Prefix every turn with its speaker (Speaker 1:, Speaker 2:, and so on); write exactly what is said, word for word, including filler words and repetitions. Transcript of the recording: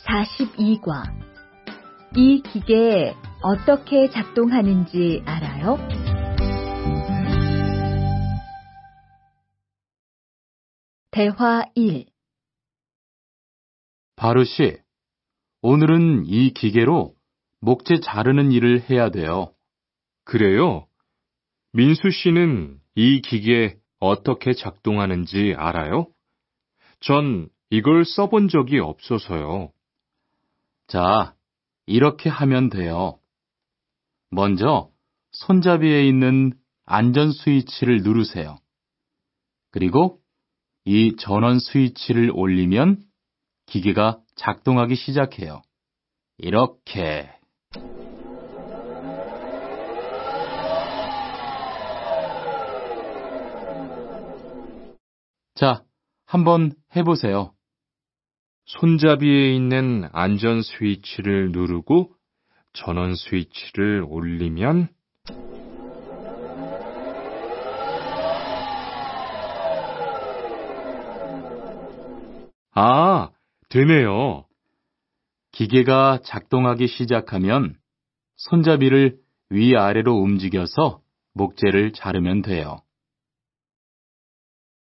Speaker 1: 사십이 과. 이 기계 어떻게 작동하는지 알아요? 대화 일.
Speaker 2: 바르시, 오늘은 이 기계로 목재 자르는 일을 해야 돼요.
Speaker 3: 그래요? 민수 씨는 이 기계 어떻게 작동하는지 알아요? 전 이걸 써본 적이 없어서요.
Speaker 2: 자, 이렇게 하면 돼요. 먼저 손잡이에 있는 안전 스위치를 누르세요. 그리고 이 전원 스위치를 올리면 기계가 작동하기 시작해요. 이렇게. 자, 한번 해보세요.
Speaker 3: 손잡이에 있는 안전 스위치를 누르고 전원 스위치를 올리면 아, 되네요.
Speaker 2: 기계가 작동하기 시작하면 손잡이를 위아래로 움직여서 목재를 자르면 돼요.